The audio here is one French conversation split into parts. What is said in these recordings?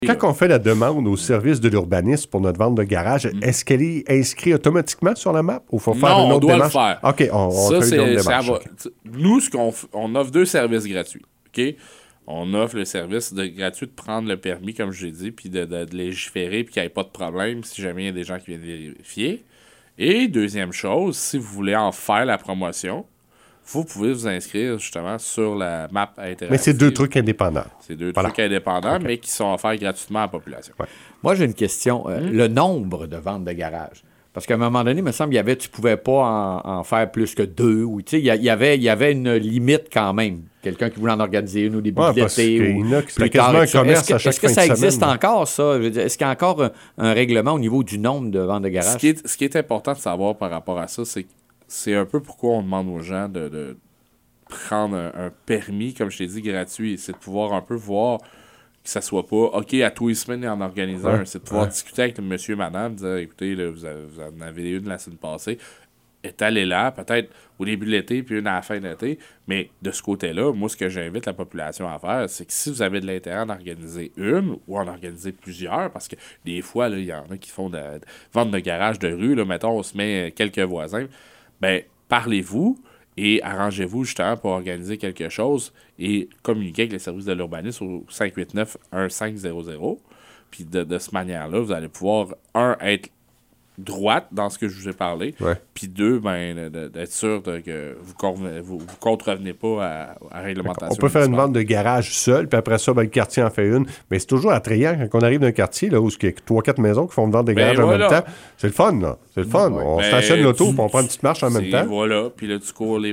Quand on fait la demande au service de l'urbanisme pour notre vente de garage, est-ce qu'elle est inscrite automatiquement sur la map ou faut faire une autre démarche? Non, on doit le faire. OK, on fait une autre démarche. Nous, on offre 2 services gratuits. OK? On offre le service gratuit de prendre le permis, comme je l'ai dit, puis de légiférer, puis qu'il n'y ait pas de problème si jamais il y a des gens qui viennent vérifier. Et deuxième chose, si vous voulez en faire la promotion, vous pouvez vous inscrire justement sur la map interactive. Mais c'est 2 trucs indépendants. C'est 2 trucs indépendants, mais qui sont offerts gratuitement à la population. Ouais. Moi, j'ai une question. Le nombre de ventes de garage. Parce qu'à un moment donné, il me semble, tu ne pouvais pas en faire plus que 2. Il y avait une limite quand même. Quelqu'un qui voulait en organiser une ou des billets d'été. C'était quasiment un commerce à chaque fin de semaine. Est-ce que ça existe encore, ça? Est-ce qu'il y a encore un règlement au niveau du nombre de ventes de garage? Ce qui est important de savoir par rapport à ça, c'est un peu pourquoi on demande aux gens de prendre un permis, comme je t'ai dit, gratuit. C'est de pouvoir un peu voir que ça soit pas OK, à tous les semaines, en organiser un. C'est de pouvoir discuter avec monsieur et madame, dire écoutez, là, vous en avez une la semaine passée, étalez là, peut-être au début de l'été, puis une à la fin de l'été. Mais de ce côté-là, moi, ce que j'invite la population à faire, c'est que si vous avez de l'intérêt d'en organiser une ou en organiser plusieurs, parce que des fois, il y en a qui font de vente de garage de rue, là, mettons, on se met quelques voisins, ben parlez-vous et arrangez-vous justement pour organiser quelque chose et communiquer avec les services de l'urbanisme au 589-1500. Puis de cette manière-là, vous allez pouvoir, être droite dans ce que je vous ai parlé, puis 2, d'être sûr que vous contrevenez pas à la réglementation. On peut faire une vente de garage seul, puis après ça, le quartier en fait une. Mais c'est toujours attrayant quand on arrive d'un quartier là, où il y a 3-4 maisons qui font une vente de garage en même temps. C'est le fun, là. C'est le fun. On stationne l'auto, puis on prend une petite marche en même temps. Voilà. Puis là, tu cours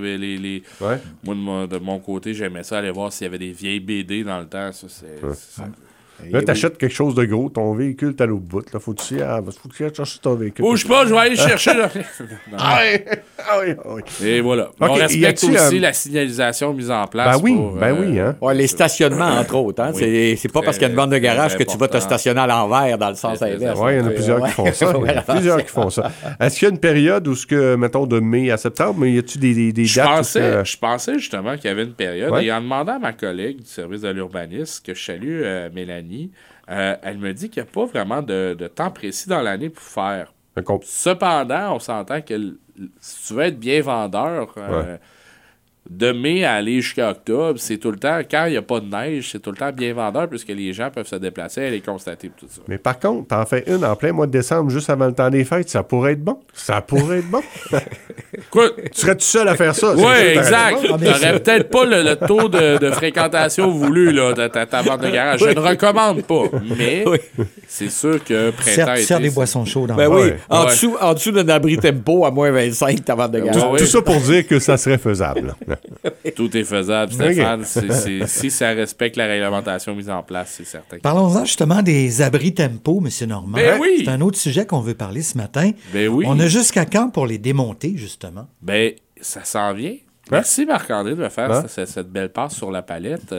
Moi, de mon côté, j'aimais ça aller voir s'il y avait des vieilles BD dans le temps. Ça, c'est... Là, t'achètes quelque chose de gros, ton véhicule, t'as l'autre bout. Là, faut que tu ailles chercher ton véhicule. Bouge pas, je vais aller chercher. Oui. Et voilà. On respecte aussi la signalisation mise en place. Oui, hein. Les stationnements, entre autres. Hein? Oui. C'est pas parce qu'il y a une bande de garage que tu vas te stationner à l'envers dans le sens inverse. Oui, il y en a plusieurs qui font ça. Est-ce qu'il y a une période où, mettons, de mai à septembre, mais y a-tu des dates? Je pensais justement qu'il y avait une période. Et en demandant à ma collègue du service de l'urbanisme, que je salue, Mélanie, elle me dit qu'il n'y a pas vraiment de temps précis dans l'année pour faire. Cependant, on s'entend que si tu veux être bien vendeur, de mai à aller jusqu'à octobre, c'est tout le temps, quand il n'y a pas de neige, c'est tout le temps bien vendeur puisque les gens peuvent se déplacer, aller constater tout ça. Mais par contre, t'en fais une en plein mois de décembre, juste avant le temps des fêtes, ça pourrait être bon. Quoi? Tu serais tout seul à faire ça. Oui, exact. Tu n'aurais peut-être pas le taux de fréquentation voulu là, de ta vente de garage. Je ne recommande pas, mais c'est sûr que printemps été... Sers des boissons chaudes. En dessous d'un abri tempo à moins 25, ta vente de garage. Tout ça pour dire que ça serait faisable. Tout est faisable, Stéphane. Si ça respecte la réglementation mise en place, c'est certain. Parlons-en justement des abris tempo, M. Normand. Ben oui. C'est un autre sujet qu'on veut parler ce matin. Ben oui. On a jusqu'à quand pour les démonter, justement? Ben, ça s'en vient. Merci, Marc-André, de me faire cette belle passe sur la palette.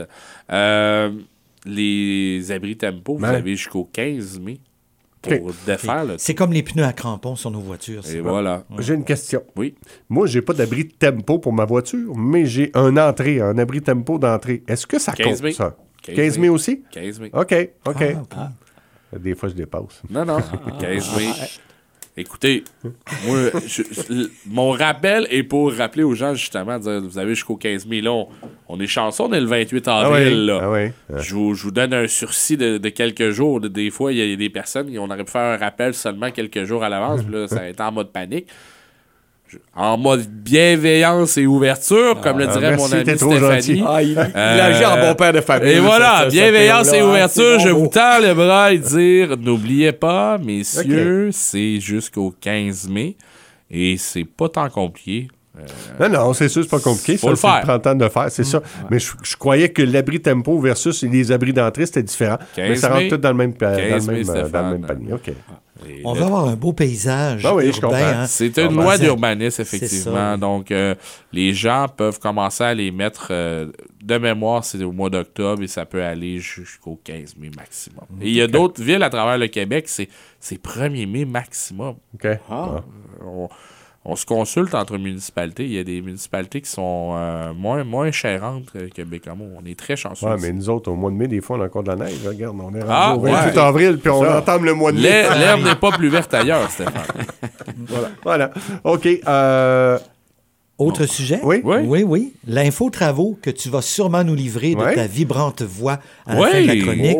Les abris tempo, vous avez jusqu'au 15 mai. Pour défaire le... C'est comme les pneus à crampons sur nos voitures. Et voilà. J'ai une question. Oui. Moi, j'ai pas d'abri tempo pour ma voiture, mais j'ai un abri tempo d'entrée. Est-ce que ça compte, mai. ça? 15 mai aussi? 15 mai. OK. Des fois, je dépasse. Non. 15 mai. Écoutez, moi, mon rappel est pour rappeler aux gens, justement, de dire, vous avez jusqu'au 15 mai. Là, on est chanceux, on est le 28 avril. Je vous donne un sursis de quelques jours. Des fois, il y a des personnes, on aurait pu faire un rappel seulement quelques jours à l'avance. Puis là, ça a été en mode panique. En mode bienveillance et ouverture, comme le dirait mon ami Stéphanie. Il agit en bon père de famille. Et voilà, bienveillance et ouverture, je vous tends le bras et dire, n'oubliez pas, messieurs, c'est jusqu'au 15 mai et c'est pas tant compliqué. Non, c'est sûr, c'est pas compliqué. Faut le faire. Prend le temps de le faire, c'est ça. Mais je croyais que l'abri tempo versus les abris d'entrée, c'était différent. Mais ça rentre tout dans le même panier. OK. On va avoir un beau paysage je comprends. Hein. C'est une loi d'urbanisme, effectivement. Donc, les gens peuvent commencer à les mettre de mémoire, c'est au mois d'octobre et ça peut aller jusqu'au 15 mai maximum. Et il y a d'autres villes à travers le Québec, c'est 1er mai maximum. OK. on se consulte entre municipalités. Il y a des municipalités qui sont moins chérantes que Bécamo. On est très chanceux. Oui, mais nous autres, au mois de mai, des fois, on a encore de la neige. Regarde, on est rendu au 28 avril, puis on entame le mois de mai. L'herbe n'est pas plus verte ailleurs, Stéphane. Voilà. OK. Autre sujet? Oui. L'info-travaux que tu vas sûrement nous livrer de ta vibrante voix à la fin de la chronique.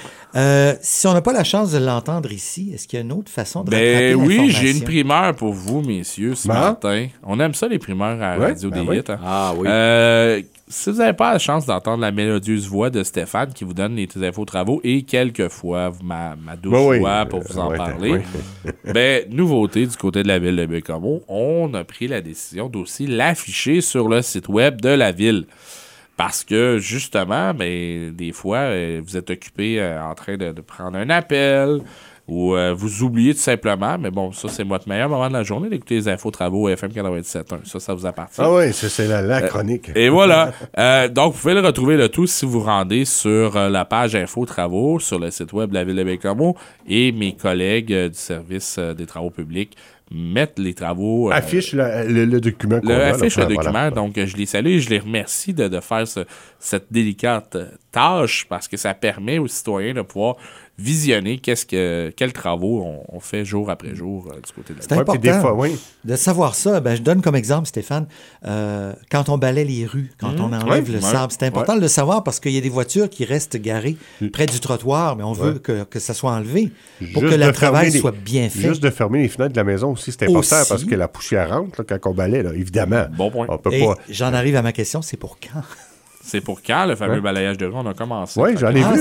Si on n'a pas la chance de l'entendre ici, est-ce qu'il y a une autre façon de rattraper l'information? Oui, j'ai une primeur pour vous, messieurs, ce matin. On aime ça, les primeurs à la Radio des Hits. Hein. Ah oui. Si vous n'avez pas la chance d'entendre la mélodieuse voix de Stéphane qui vous donne les infos-travaux et quelquefois ma douce voix pour vous en parler, nouveauté du côté de la ville de Bécamo, on a pris la décision d'aussi l'afficher sur le site web de la ville. Parce que, justement, des fois, vous êtes occupé en train de prendre un appel ou vous oubliez tout simplement. Mais bon, ça, c'est votre meilleur moment de la journée d'écouter les infos-travaux FM 97.1. Ça vous appartient. Ah oui, c'est la chronique. Et voilà. Donc, vous pouvez le retrouver le tout si vous rendez sur la page infos-travaux sur le site web de la Ville de Bécamo et mes collègues du service des travaux publics mettre les travaux... affiche le document qu'on a. Affiche le document, donc je les salue et je les remercie de faire cette délicate tâche parce que ça permet aux citoyens de pouvoir visionner quels travaux on fait jour après jour du côté de la... C'est important de savoir ça. Je donne comme exemple, Stéphane, quand on balaie les rues, quand on enlève le sable, c'est important de le savoir parce qu'il y a des voitures qui restent garées près du trottoir, mais on veut que ça soit enlevé pour que le travail soit bien fait. Juste de fermer les fenêtres de la maison aussi, c'est important parce que la poussière rentre quand on balaie, là, évidemment. Bon point. On peut pas... J'en arrive à ma question, c'est pour quand? C'est pour quand, le fameux balayage de rue? On a commencé. Oui, j'en ai vu.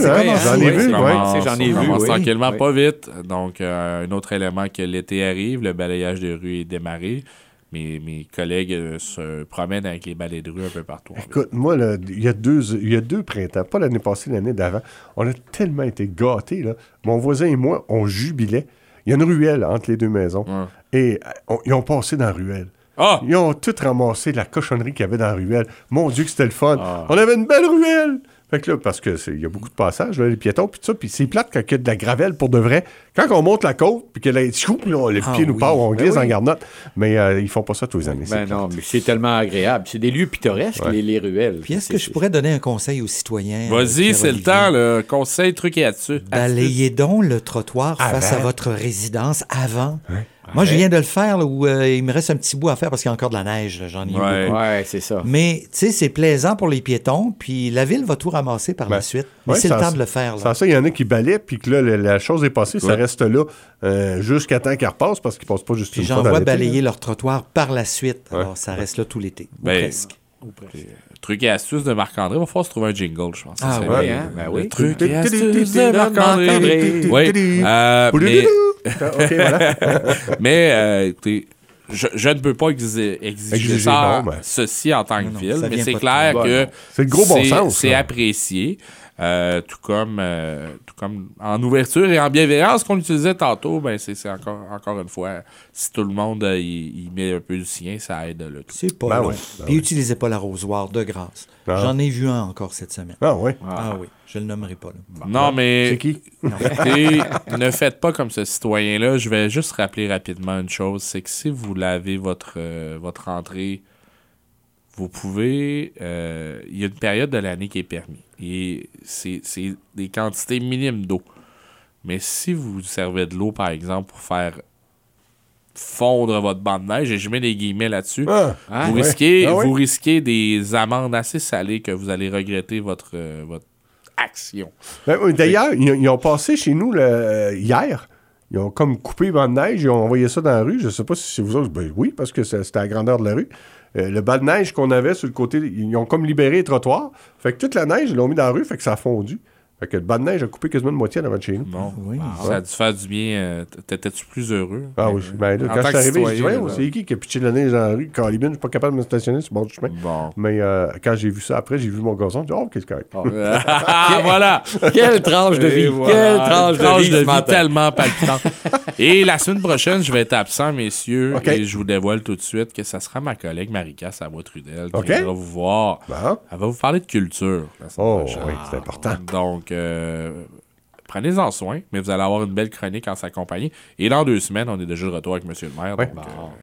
J'en ai vu. Tranquillement, pas vite. Donc, un autre élément que l'été arrive, le balayage de rue est démarré. Mes collègues se promènent avec les balais de rue un peu partout. Écoute, moi, il y a deux printemps, pas l'année passée, l'année d'avant, on a tellement été gâtés. Là. Mon voisin et moi, on jubilait. Il y a une ruelle entre les deux maisons. Et ils ont passé dans la ruelle. Ils ont tout ramassé de la cochonnerie qu'il y avait dans la ruelle. Mon Dieu, que c'était le fun. On avait une belle ruelle. Fait que là, parce que il y a beaucoup de passages, là, les piétons, puis tout ça, puis c'est plate quand il y a de la gravelle pour de vrai. Quand on monte la côte, puis que le pied nous part, on glisse en garnotte. Mais ils font pas ça tous les années. Non, mais c'est tellement agréable. C'est des lieux pittoresques, les ruelles. Puis est-ce que je pourrais donner un conseil aux citoyens? Vas-y, c'est le temps, le conseil, truc et là-dessus. Balayez donc le trottoir face à votre résidence avant. Moi, je viens de le faire là, où il me reste un petit bout à faire parce qu'il y a encore de la neige. Là, j'en ai eu beaucoup. Ouais, c'est ça. Mais, tu sais, c'est plaisant pour les piétons, puis la ville va tout ramasser par la suite. Mais c'est le temps de le faire. Là. Sans ça, il y en a qui balaient, puis que là, la chose est passée, ça reste là jusqu'à temps qu'elle repasse parce qu'ils ne passent pas juste une fois dans l'été. J'en vois balayer leur trottoir par la suite. Alors, ça reste là tout l'été. Ou presque. Truc et astuce de Marc-André, il va falloir se trouver un jingle, je pense. Oui. Truc et astuce de Marc-André. Oui. OK, voilà. Mais, écoutez, je ne peux pas exiger ça, ceci en tant que ville, mais c'est clair que c'est le gros bon sens. C'est apprécié. Tout comme en ouverture et en bienveillance qu'on utilisait tantôt, c'est encore une fois, si tout le monde il met un peu du sien, ça aide le tout. C'est pas loin. Puis utilisez pas l'arrosoir de grâce. J'en ai vu un encore cette semaine. Ah oui? Ah oui, je le nommerai pas. Là. Non, mais... C'est qui? Ne faites pas comme ce citoyen-là. Je vais juste rappeler rapidement une chose, c'est que si vous lavez votre entrée, vous pouvez... il y a une période de l'année qui est permis. Et c'est des quantités minimes d'eau. Mais si vous servez de l'eau, par exemple, pour faire fondre votre banc de neige, et je mets des guillemets là-dessus, vous risquez des amendes assez salées que vous allez regretter votre action. D'ailleurs, ils ont passé chez nous hier. Ils ont comme coupé le banc de neige, ils ont envoyé ça dans la rue. Je ne sais pas si c'est vous autres. Oui, parce que c'était à la grandeur de la rue. Le banc de neige qu'on avait sur le côté, ils ont comme libéré les trottoirs. Fait que toute la neige, ils l'ont mis dans la rue, fait que ça a fondu. Fait que le banc de neige a coupé quasiment de moitié devant de chez nous. Bon, ça a dû faire du bien. T'étais-tu plus heureux? Ah oui. Quand je suis arrivé, je dis, c'est qui a pitché de la neige dans la rue? Calibine, je suis pas capable de me stationner sur le bord du chemin. Bon. Mais quand j'ai vu ça après, j'ai vu mon garçon, j'ai dit, qu'est-ce que c'est? Voilà! Quelle tranche de vie! Quelle tranche de vie tellement palpitante. Et la semaine prochaine, je vais être absent, messieurs, et je vous dévoile tout de suite que ça sera ma collègue Marika Savoie-Trudel qui viendra vous voir. Elle va vous parler de culture la semaine prochaine. Oui, c'est important. Donc, prenez-en soin, mais vous allez avoir une belle chronique en sa compagnie. Et dans 2 semaines, on est déjà de retour avec M. le maire. Oui. Donc,